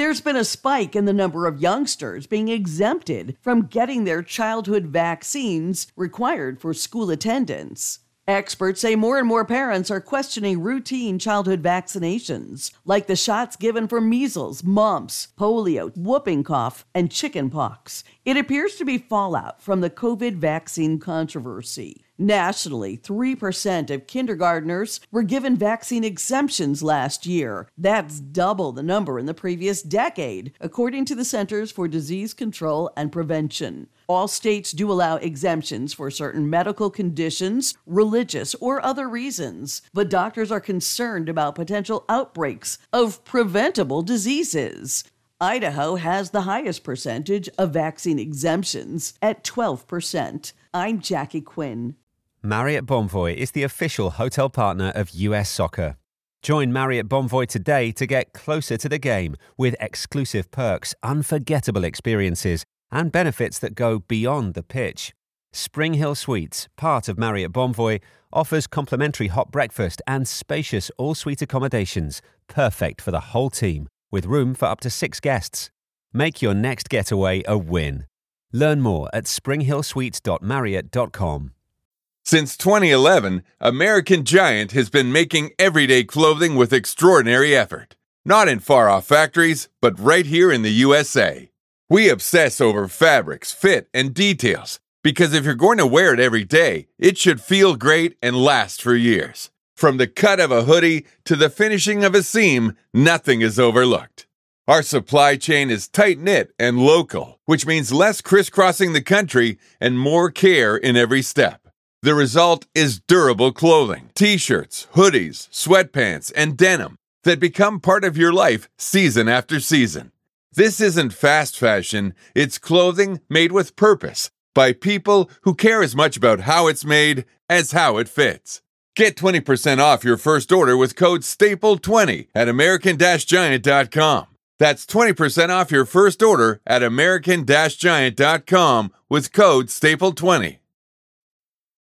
There's been a spike in the number of youngsters being exempted from getting their childhood vaccines required for school attendance. Experts say more and more parents are questioning routine childhood vaccinations, like the shots given for measles, mumps, polio, whooping cough, and chickenpox. It appears to be fallout from the COVID vaccine controversy. Nationally, 3% of kindergartners were given vaccine exemptions last year. That's double the number in the previous decade, according to the Centers for Disease Control and Prevention. All states do allow exemptions for certain medical conditions, religious, or other reasons, but doctors are concerned about potential outbreaks of preventable diseases. Idaho has the highest percentage of vaccine exemptions at 12%. I'm Jackie Quinn. Marriott Bonvoy is the official hotel partner of US Soccer. Join Marriott Bonvoy today to get closer to the game with exclusive perks, unforgettable experiences, and benefits that go beyond the pitch. Spring Hill Suites, part of Marriott Bonvoy, offers complimentary hot breakfast and spacious all-suite accommodations, perfect for the whole team, with room for up to 6 guests. Make your next getaway a win. Learn more at springhillsuites.marriott.com. Since 2011, American Giant has been making everyday clothing with extraordinary effort. Not in far-off factories, but right here in the USA. We obsess over fabrics, fit, and details, because if you're going to wear it every day, it should feel great and last for years. From the cut of a hoodie to the finishing of a seam, nothing is overlooked. Our supply chain is tight-knit and local, which means less crisscrossing the country and more care in every step. The result is durable clothing, t-shirts, hoodies, sweatpants, and denim that become part of your life season after season. This isn't fast fashion, it's clothing made with purpose by people who care as much about how it's made as how it fits. Get 20% off your first order with code STAPLE20 at American-Giant.com. That's 20% off your first order at American-Giant.com with code STAPLE20.